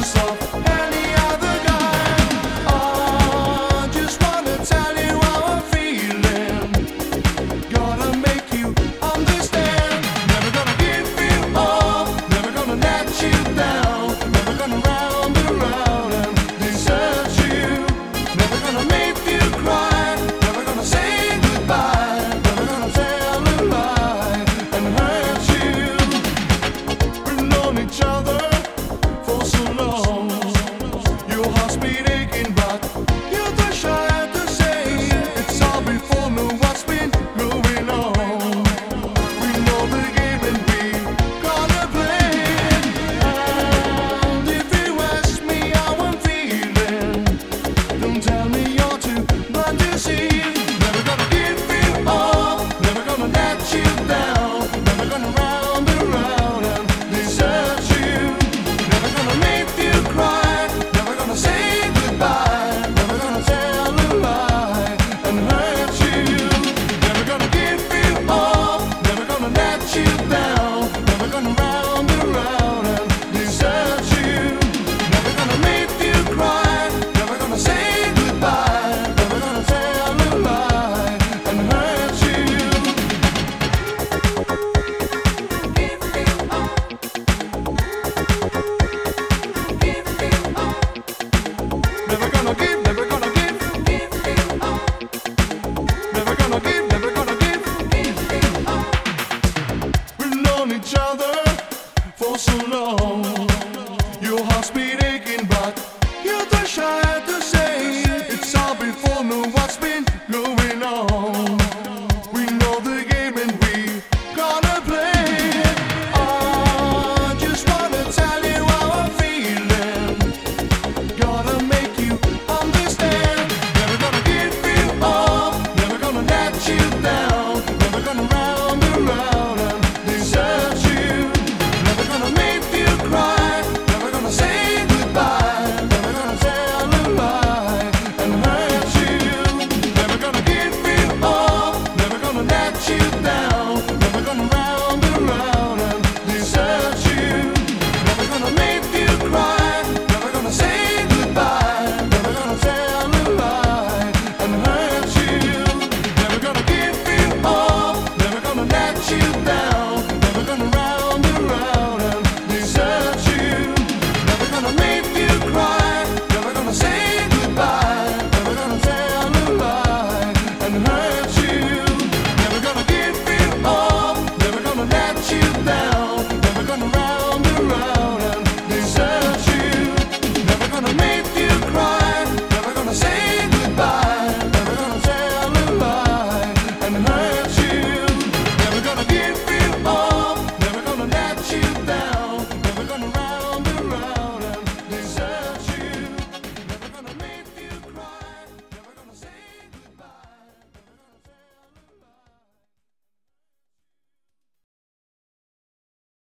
jealous of any other guy. I just wanna tell you how I'm feeling. Gotta make you understand. Never gonna give you up, never gonna let you down. Never gonna round around and desert you. Never gonna make you cry, never gonna say goodbye. Never gonna tell a lie and hurt you. We've known each other for so long. Your heart's been aching, but you're too shy to say it's all before. Know what's been going on. We know the game and we gonna play it. And if you ask me how I'm feeling, don't tell me you're too blind to see. Never gonna give you up, never gonna let you down. Never gonna round around and desert you. Never gonna make you cry, never gonna say goodbye. Never gonna tell a lie and hurt you. Never gonna give you up, never gonna let you down. Never gonna round around and desert you. Never gonna make you cry, never gonna say goodbye. Never gonna tell a lie and hurt you. Give me up. Give me up. Never gonna give, never gonna give. Give me up. Never gonna give, never gonna give. Give me up. We've known each other for so long. Your heart's been aching, but you're too shy